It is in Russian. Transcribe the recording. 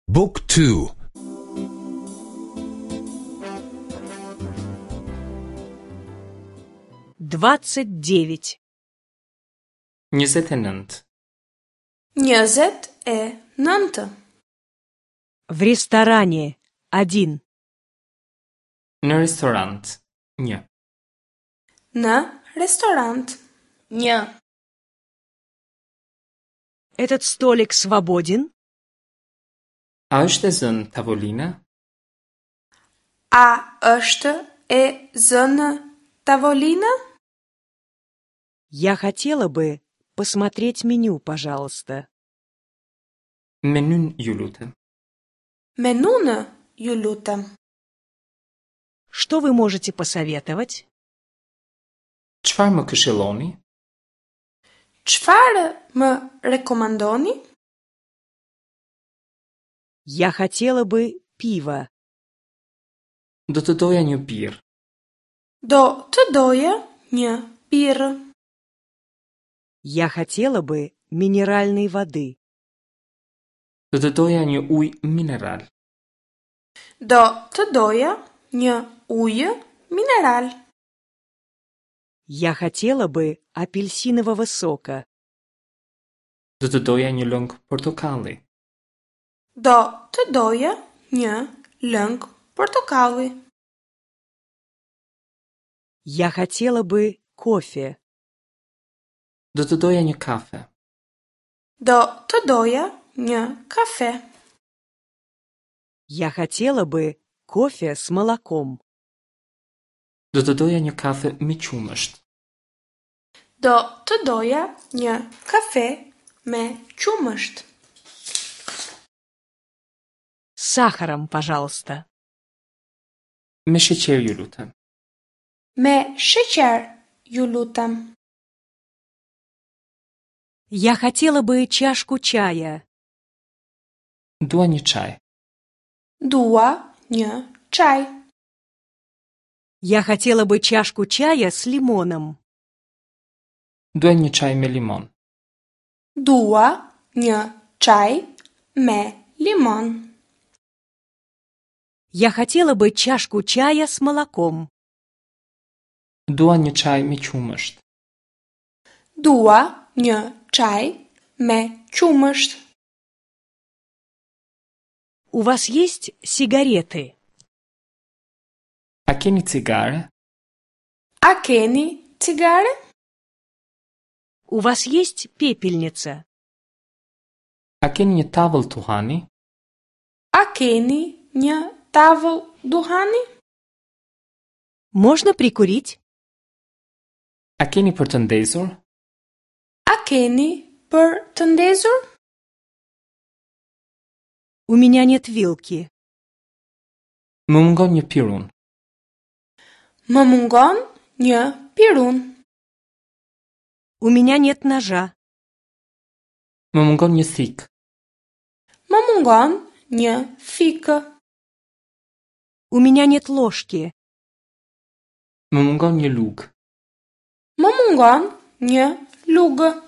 Book 2. 29. 29. 29. В ресторане. 1. Në restorant. 1. Në restorant. 1. Этот столик свободен? A është e zënë tavolina? A është e zënë tavolina? Я хотела бы посмотреть меню, пожалуйста. Menyn ju lutem. Менуnë, ju lutem. Что вы можете посоветовать? Çfarë më këshilloni? Çfarë më rekomandoni? Я хотела бы пиво. Do të doja një birrë. Do të doja një birrë. Я хотела бы минеральной воды. Do të doja një ujë mineral. Do të doja një ujë mineral. Я хотела бы апельсинового сока. Do të doja një lëng portokalli. Do të doja një lëng portokalli. Я хотела бы кофе. Do të doja një kafe. Do të doja një kafe. Я хотела бы кофе с молоком. Do të doja një kafe me qumësht. Do të doja një kafe me qumësht. С сахаром, пожалуйста. Me sheqer ju lutem. Me sheqer, ju lutem. Я хотела бы чашку чая. Dua një çaj. Dua një çaj. Я хотела бы чашку чая с лимоном. Dua një çaj me limon. Dua një çaj me limon. Я хотела бы чашку чая с молоком. Dua një çaj me qumësht. Dua një çaj me qumësht. У вас есть сигареты? A keni cigare? A keni cigare? У вас есть пепельница? A keni një tavull tuhani? A keni një tavull duhani? Можно прикурить? A keni për të ndezur? A keni për të ndezur? У меня нет вилки. Më mungon një pirun. Më mungon një pirun. У меня нет ножа. Më mungon një thik. Më mungon një fikë. У меня нет ложки. Më mungon një lugë. Më mungon një lugë.